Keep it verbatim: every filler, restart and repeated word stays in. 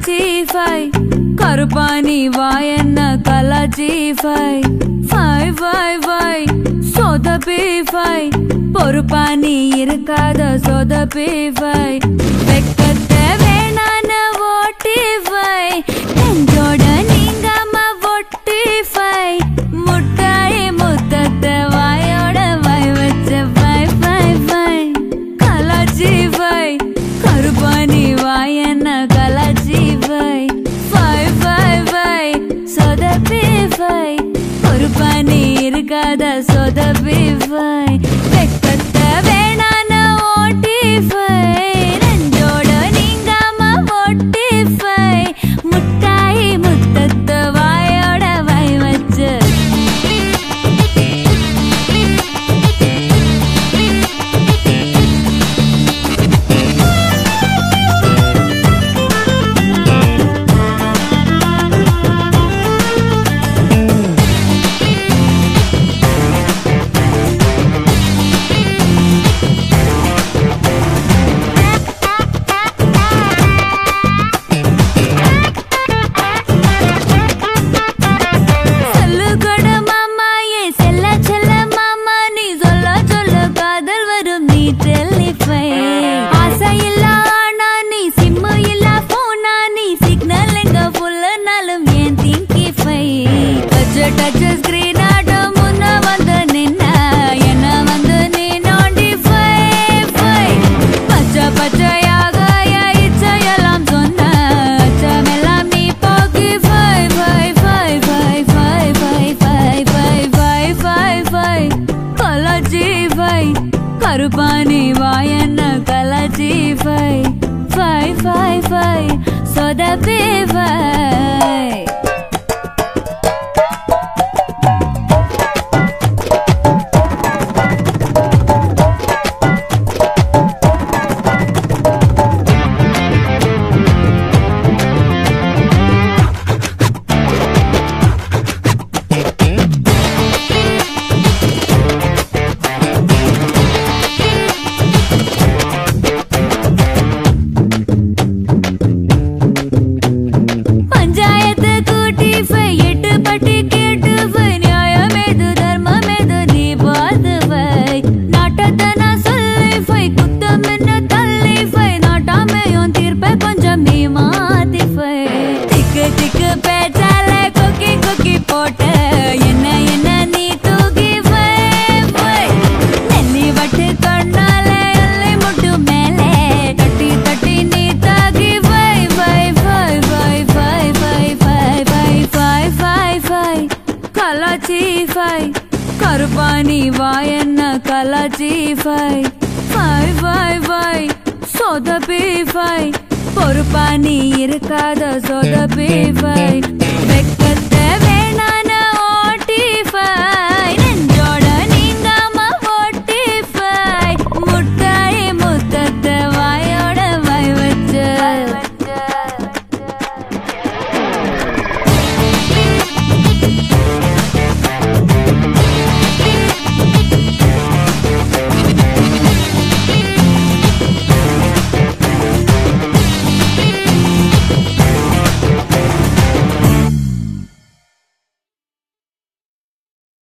கலாச்சிஃபை கருப்பானி வாயன்ன கலாச்சிஃபை ஃபை ஃபை ஃபை சொதப்பிஃபை பொறுப்பானி இருக்காத சொதப்பிஃபை வெக்கத்தை வேணான ஓட்டிஃபை நெஞ்சோட நீங்காம ஒட்டிஃபை முட்டாய் முத்தத்தை வாயோட வாய் வச்ச ஃபை ஃபை ஃபை கலாச்சிஃபை கருப்பானி வாயன்ன கலாச்சிஃபை ஃபை ஃபை ஃபை சொதப்பிஃபை பொறுப்பானி இருக்காத சொதப்பிஃபை வெக்கத்தை வேணான ஓட்டிஃபை நெஞ்சோட நீங்காம ஒட்டிஃபை முட்டாய் முத்தத்தை வாயோட வாய் வச்சு கருப்பானி வாயன்ன கலாச்சிஃபை ஃபை ஃபை ஃபை சொதப்பிஃபை கருப்பானி வாயன்ன கலாச்சிஃபை ஃபை ஃபை ஃபை சொதப்பிஃபை பொறுப்பானி இருக்காத சொதப்பிஃபை வெக்கத்தை வேணான ஓட்டிஃபை